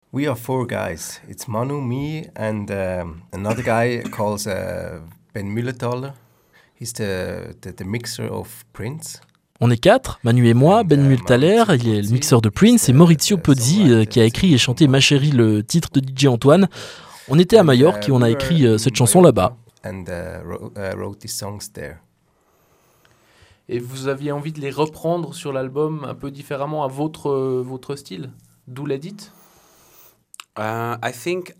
We are four guys. It's Manu, me, and another guy called Ben Mühlenthaler. He's the mixer of Prince. On est quatre, Manu et moi, Ben Mühlenthaler, il est le mixeur de Prince, et Maurizio Pozzi qui a écrit et chanté Ma chérie, le titre de DJ Antoine. On était à Majorque et on a écrit cette chanson là-bas. And wrote these songs there. Et vous aviez envie de les reprendre sur l'album un peu différemment à votre style, d'où l'edit? I think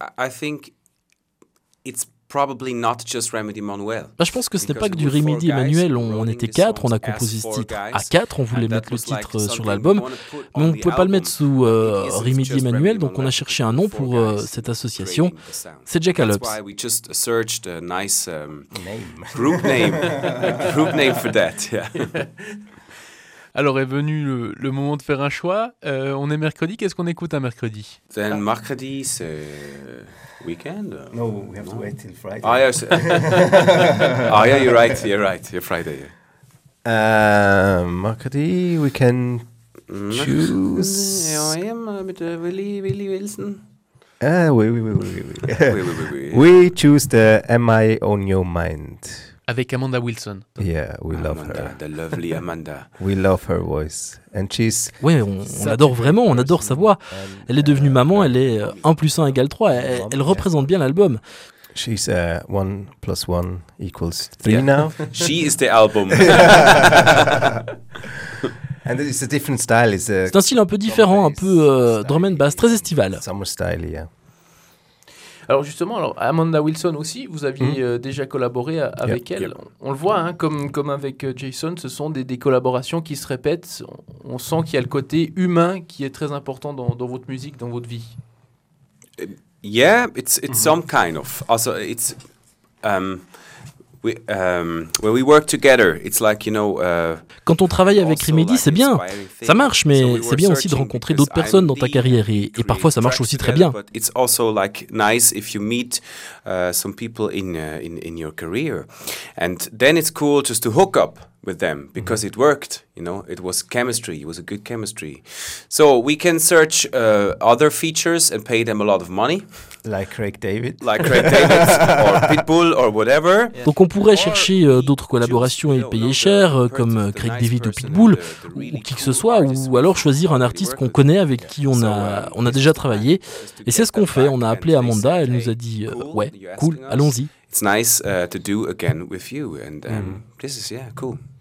it's probably not just Remedy Manuel. Je pense que ce n'est pas que du Remedy et Manuel, on était quatre, on a composé ce titre à quatre, on voulait mettre le titre sur l'album, mais on ne pouvait pas le mettre sous Remedy et Manuel, donc on a cherché un nom pour cette association, c'est Jackalopes. That's why we just searched a nice group name for that. Yeah. Alors est venu le moment de faire un choix. On est mercredi, qu'est-ce qu'on écoute un mercredi? Then mercredi, c'est weekend? No, we have to wait till Friday. Ah, yes. Oh, yeah, you're right. You're Friday. Yeah. Mercredi, we can choose... Ja, mit Willy Wilson. Oui. Oui. We choose the Am I On Your Mind? Avec Amanda Wilson. Yeah, we love Amanda, her. the lovely Amanda. We love her voice. And she's... Ouais, on l'adore vraiment, on adore sa voix. Elle est devenue maman, elle est 1 + 1 = 3, elle représente bien l'album. She's 1 + 1 = 3 now. She is the album. And it's a different style. C'est un style un peu différent, un peu drum and bass, très estival. Summer style, yeah. Alors justement, Amanda Wilson aussi, vous aviez déjà collaboré avec elle. On le voit, hein, comme avec Jason, ce sont des collaborations qui se répètent. On sent qu'il y a le côté humain qui est très important dans votre musique, dans votre vie. Yeah, it's some kind of. Also, it's when we work together, it's like, you know. Quand on travaille avec Remedy, c'est bien, ça marche, mais c'est bien aussi de rencontrer d'autres personnes dans ta carrière, et parfois ça marche aussi très bien. It's also like nice if you meet some people in your career, and then it's cool just to hook up with them because it worked. You know, it was chemistry. It was a good chemistry. So we can search other features and pay them a lot of money. Like Craig David. Like Craig David or Pitbull or whatever. Donc on pourrait chercher d'autres collaborations et payer cher, comme Craig David ou Pitbull, ou qui que ce soit, ou alors choisir un artiste qu'on connaît, avec qui on a déjà travaillé. Et c'est ce qu'on fait, on a appelé Amanda, elle nous a dit ouais, cool, allons-y. It's nice to do again with you, and this is cool.